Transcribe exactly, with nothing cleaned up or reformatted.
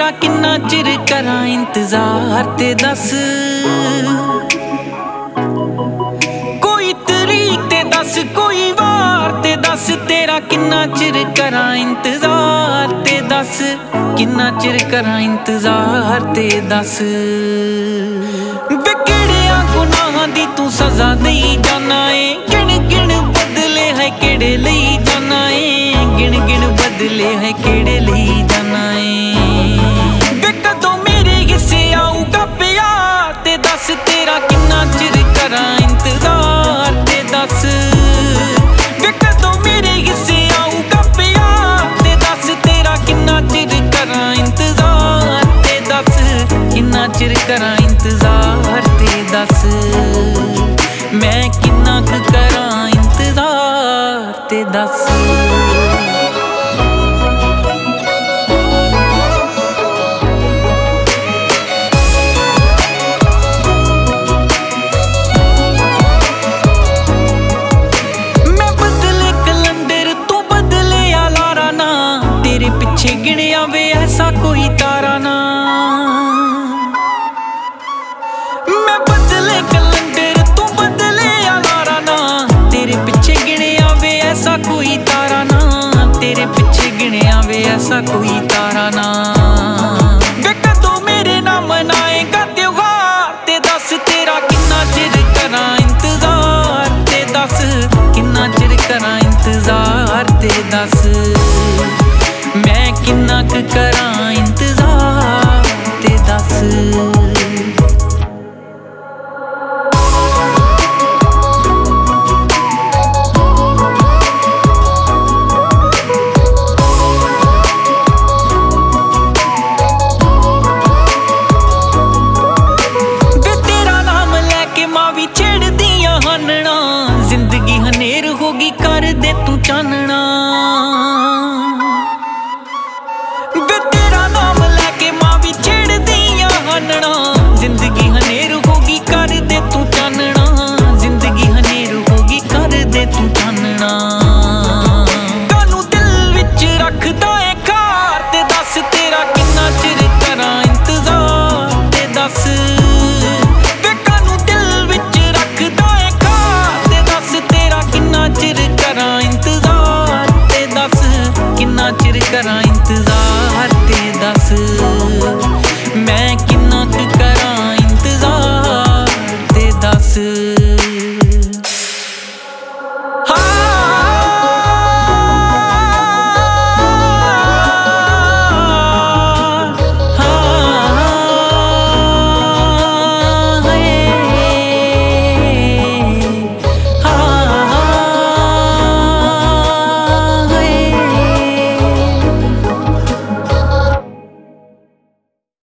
तेरा किन्ना चिर करा इंतजार ते दस कोई तरीक ते दस कोई वार ते दस तेरा किन्ना चिर करा इंतजार ते दस किन्ना चिर करा इंतजार ते दस बिगड़िया गुनाहां दी तू सजा देई जाना है गिण गिण बदले है केड़े लई जाना है गिण गिण बदले है केड़े लई जाना है वे कदों मेरे हिस्से आऊगा प्यार ते दस तेरा किन्ना चिर करा इंतजार ते दस वे कदों मेरे हिस्से आऊगा प्यार ते दस तेरा किन्ना चिर करा इंतजार ते दस किन्ना चिर करा इंतजार ते दस मैं किन्ना क करा इंतजार ते दस पीछे गिणिया वे ऐसा कोई तारा ना मैं बदले कैलेंडर तू बदले अलारा ना तेरे पीछे गिणिया वे ऐसा कोई तारा ना तेरे पीछे गिणिया वे ऐसा कोई तारा ना वे कदों मेरे ना मनाएगा त्योहार ते दस तेरा किन्ना चिर करा इंतजार ते दस किन्ना चिर करा इंतजार ते दस मैं किन्ना क करा इंतजार ते दस वे तेरा नाम लैके मावी छेड़दियां हनना जिंदगी हनेर होगी कर दे तू चानना जिंदगी हनेर होगी कर दे तू चानना जिंदगी हनेर होगी कर दे तू चानना कानू दिल विच रखदा है खार ते दस तेरा किन्ना चिर करा इंतजार ते दस वे कानू दिल विच रखदा है खार ते दस तेरा किन्ना चिर करा इंतजार ते दस किन्ना चिर करा इंतजार ते दस